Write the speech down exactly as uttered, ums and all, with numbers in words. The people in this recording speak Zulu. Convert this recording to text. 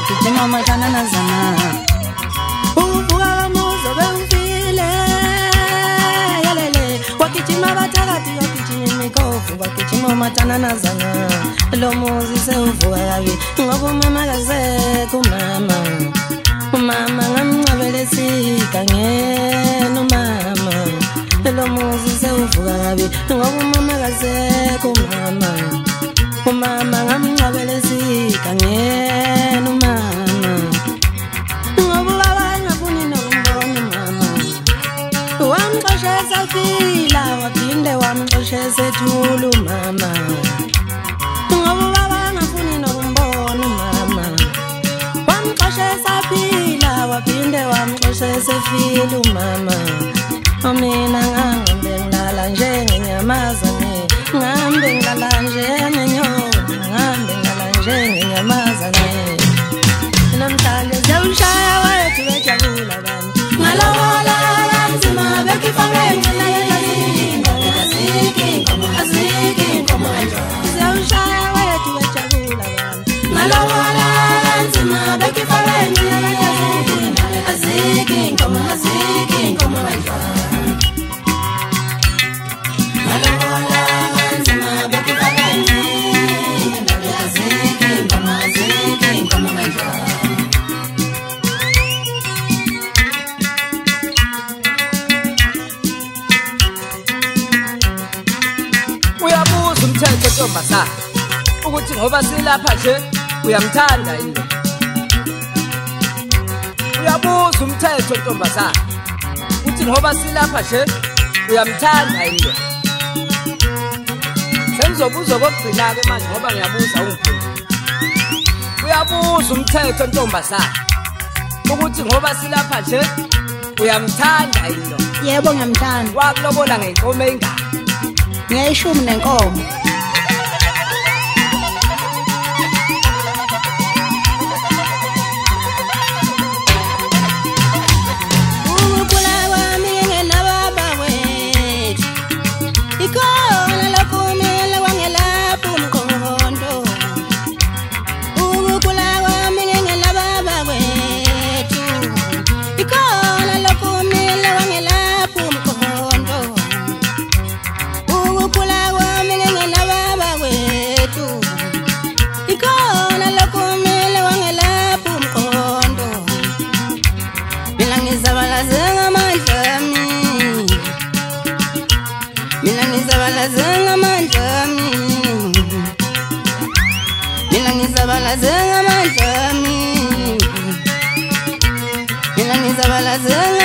wakijima matana na zana uvuka muzo bemfile yalele wakijima batakati wakijima mikofu wakijima matana na zana lo muzi se uvuka yabi ngoba mama kaze kumama mama ngamncabelesi kangeno mama lo muzi se uvuka yabi ngoba mama kaze kumama umama ngamncabelesi kangeno mama ngoba baba ngafuni nokumbona mama wamxoshesa fila waphinde wamxoshesa ethulu mama ngoba baba ngafuni nokumbona mama wamxoshesa fila waphinde wamxoshesa filu mama mina ngambe ngala njengenyamazane ngambe ngala njengenyoni ngambe ngala njengenyamazane namhlanje siyawushaya wethu bejabula bani ngalola kanzima bekifake ngina yezinto aziki inkomo aziki inkomo siyawushaya wethu bejabula bani ngalola kanzima bekifake ngina yezinto aziki inkomo aziki inkomo uyabuza umthetho ntombazana ukuthi ngoba silapha nje uyamthanda yini uyabuza umthetho ntombazana ukuthi ngoba silapha nje uyamthanda yini sengizobuza kokugcina ke manje ngoba ngiyabuza ungiphendule uyabuza umthetho ntombazana ukuthi ngoba silapha nje uyamthanda yini yebo ngiyamthanda wakulobola ngenkomo engaka ngeshumi nenkomo Zenga